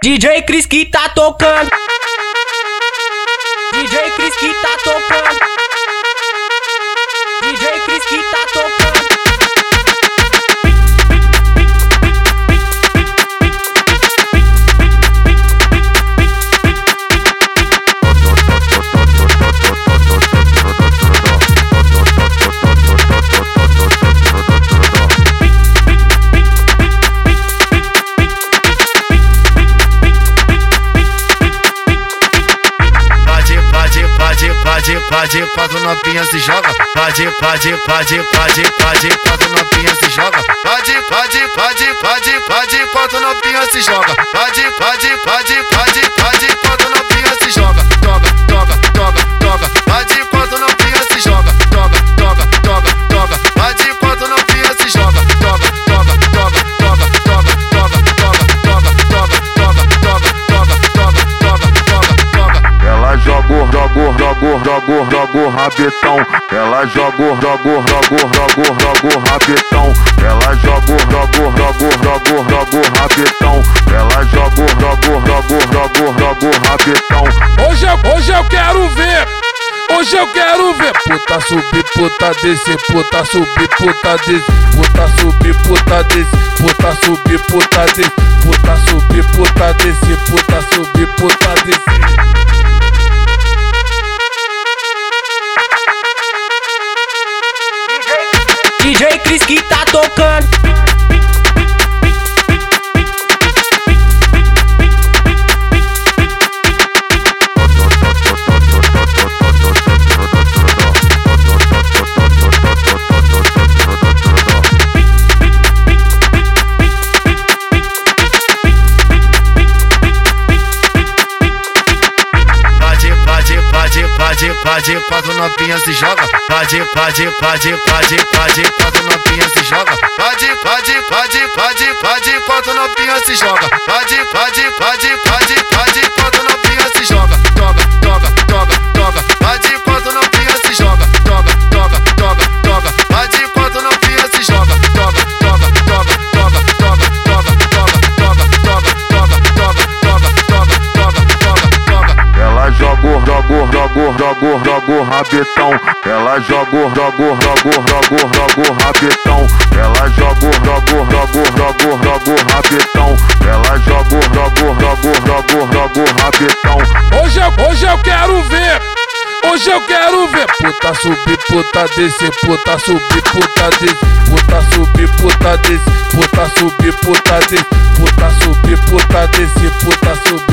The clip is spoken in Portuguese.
DJ Cris que tá tocando. DJ Cris que tá tocando. DJ Cris que tá tocando. Pode, quando novinha se joga. Pode, quando novinha se joga. Pode, quando novinha se joga. Pode, quando novinha se joga. Toga. Pode, quando novinha se joga. Toga. Pode, quando novinha se joga. Toga. Ela joga o rabetão. Ela joga o rabetão. Ela joga o rabetão. Ela joga o rabetão. Hoje eu quero ver. Hoje eu quero ver puta subir, puta descer, puta subir, puta descer, puta subir, puta descer, puta subir, puta descer, puta subir, puta descer, puta subir, puta descer. DJ Cris que tá tocando. Pode, quando novinha se joga. Pode, quando novinha se joga. Pode, quando novinha se joga. Pode, quando novinha se joga. Toga. Pode, quando novinha se joga. Toga. Pode, quando novinha se joga. Toga. Ela joga o rabetão. Ela joga o rabetão. Ela joga o rabetão. Ela joga o rabetão. Hoje eu quero ver. Hoje eu quero ver puta subir, puta descer, puta subir, puta descer, puta subir, puta descer, puta subir, puta descer, puta subir, puta descer, puta subir.